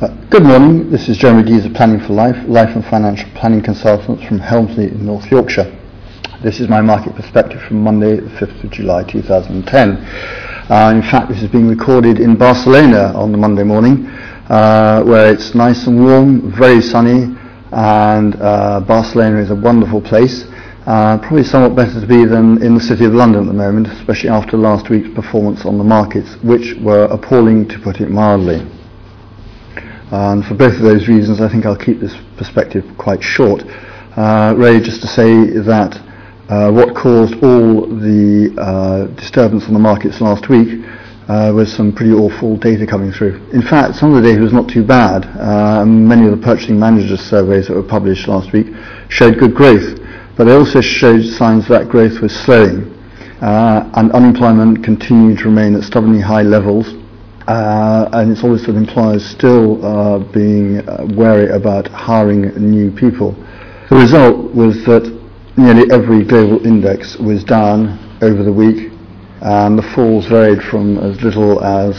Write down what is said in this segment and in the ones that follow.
Good morning, this is Jeremy Dees of Planning for Life, Life and Financial Planning Consultants from Helmsley in North Yorkshire. This is my market perspective from Monday, the 5th of July 2010. In fact, this is being recorded in Barcelona on the Monday morning, where it's nice and warm, very sunny, and Barcelona is a wonderful place. Probably somewhat better to be than in the City of London at the moment, especially after last week's performance on the markets, which were appalling, to put it mildly. And for both of those reasons, I think I'll keep this perspective quite short. Really just to say that what caused all the disturbance on the markets last week was some pretty awful data coming through. In fact, some of the data was not too bad. Many of the purchasing managers' surveys that were published last week showed good growth, but they also showed signs that growth was slowing, and unemployment continued to remain at stubbornly high levels. And it's obvious that employers still being wary about hiring new people. The result was that nearly every global index was down over the week, and the falls varied from as little as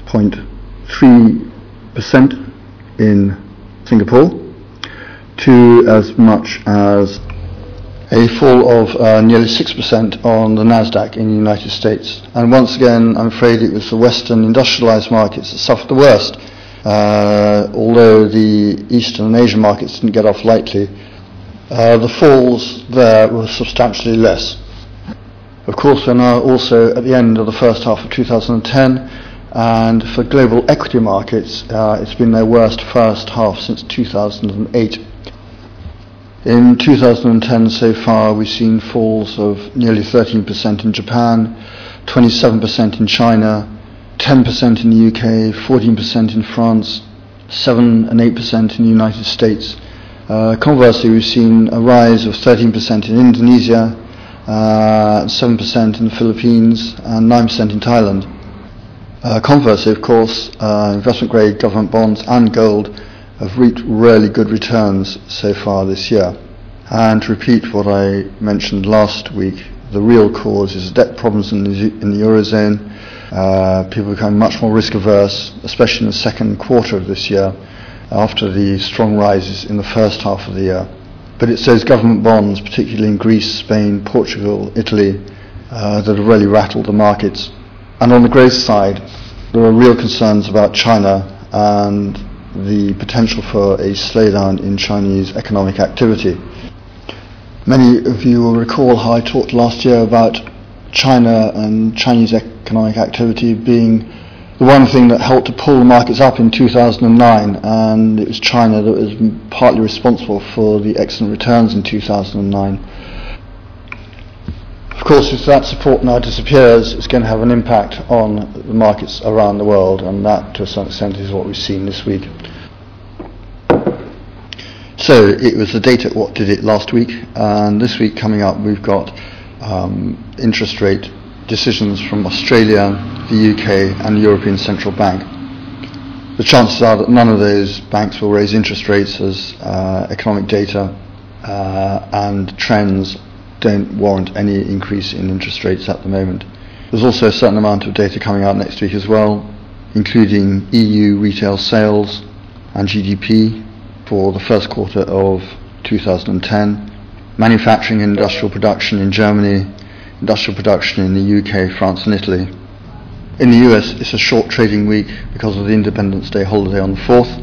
0.3% in Singapore to as much as a fall of nearly 6% on the Nasdaq in the United States. And once again, I'm afraid it was the Western industrialized markets that suffered the worst, although the Eastern and Asian markets didn't get off lightly. The falls there were substantially less. Of course, we're now also at the end of the first half of 2010, and for global equity markets, it's been their worst first half since 2008. In 2010 so far, we've seen falls of nearly 13% in Japan, 27% in China, 10% in the UK, 14% in France, 7 and 8% in the United States. Conversely, we've seen a rise of 13% in Indonesia, 7% in the Philippines, and 9% in Thailand. Conversely, of course, investment-grade government bonds and gold have reaped really good returns so far this year. And to repeat what I mentioned last week, the real cause is debt problems in the Eurozone. People become much more risk averse, especially in the second quarter of this year, after the strong rises in the first half of the year. But it's those government bonds, particularly in Greece, Spain, Portugal, Italy, that have really rattled the markets. And on the growth side, there are real concerns about China and the potential for a slowdown in Chinese economic activity. Many of you will recall how I talked last year about China and Chinese economic activity being the one thing that helped to pull the markets up in 2009, and it was China that was partly responsible for the excellent returns in 2009. Of course, if that support now disappears, it's going to have an impact on the markets around the world, and that, to some extent, is what we've seen this week. So, it was the data what did it last week, and this week coming up we've got interest rate decisions from Australia, the UK, and the European Central Bank. The chances are that none of those banks will raise interest rates, as economic data and trends don't warrant any increase in interest rates at the moment. There's also a certain amount of data coming out next week as well, including EU retail sales and GDP for the first quarter of 2010, manufacturing and industrial production in Germany, industrial production in the UK, France and Italy. In the US, it's a short trading week because of the Independence Day holiday on the 4th,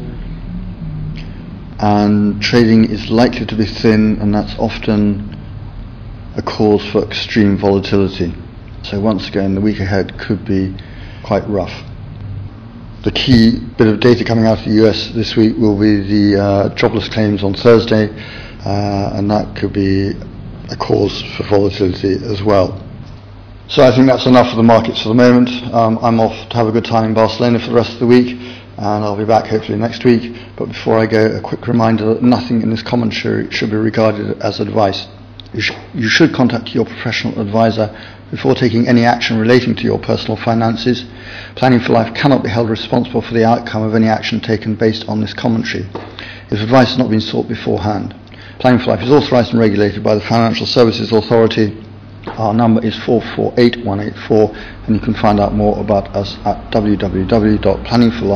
and trading is likely to be thin, and that's often a cause for extreme volatility. So once again, the week ahead could be quite rough. The key bit of data coming out of the US this week will be the jobless claims on Thursday, and that could be a cause for volatility as well. So I think that's enough for the markets for the moment. I'm off to have a good time in Barcelona for the rest of the week, and I'll be back hopefully next week. But before I go, a quick reminder that nothing in this commentary should be regarded as advice. You should contact your professional advisor before taking any action relating to your personal finances. Planning for Life cannot be held responsible for the outcome of any action taken based on this commentary, if advice has not been sought beforehand. Planning for Life is authorised and regulated by the Financial Services Authority. Our number is 448184, and you can find out more about us at www.planningforlife.co.uk.